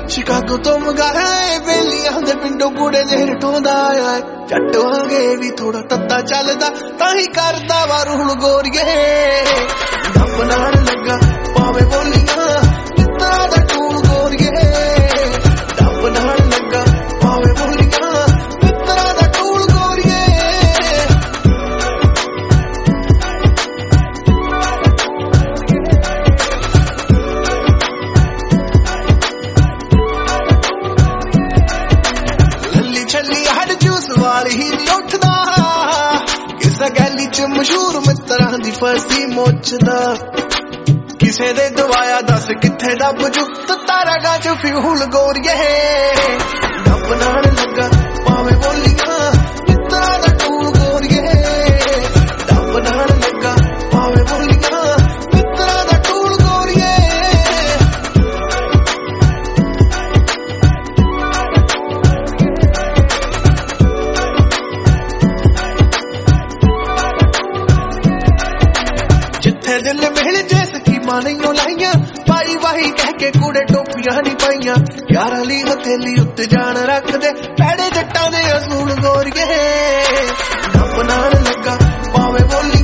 Chicago तो मंगाया है बेलियां दे पिंडों कूड़े जेर ढोंदा आया है जट वांगे भी थोड़ा तत्ता चलदा ताही करदा वा रूल गोरिए डब नाल लगा पावे बोलियां कितना दा टूल गोरिए डब नाल लगा पावे बोलियां कितना दा टूल गोरिए लल्ली छल्ली हड जूस वाली ही नहीं उठदा किसा गैली च मशहूर मित्तरां दी फसी मोचदा किसे दे दवाया दस किथे डब जू तारा गाज फ्यूल गोरिए डब नाल लगा पावे बोलियां कितना दा टूल गोरिए डब नाल लगा पावे बोलियां कितना दा टूल गोरिए जिथे दिल मिल जे स्कीमां नहीं लाइया पाई वाही कह के कूड़े टोपियां नहीं पाइया यार अली हथेली उत्ते जान रख दे पैड़े जट्टां दे असूल गोरिए डब नाल लगा पावे बोली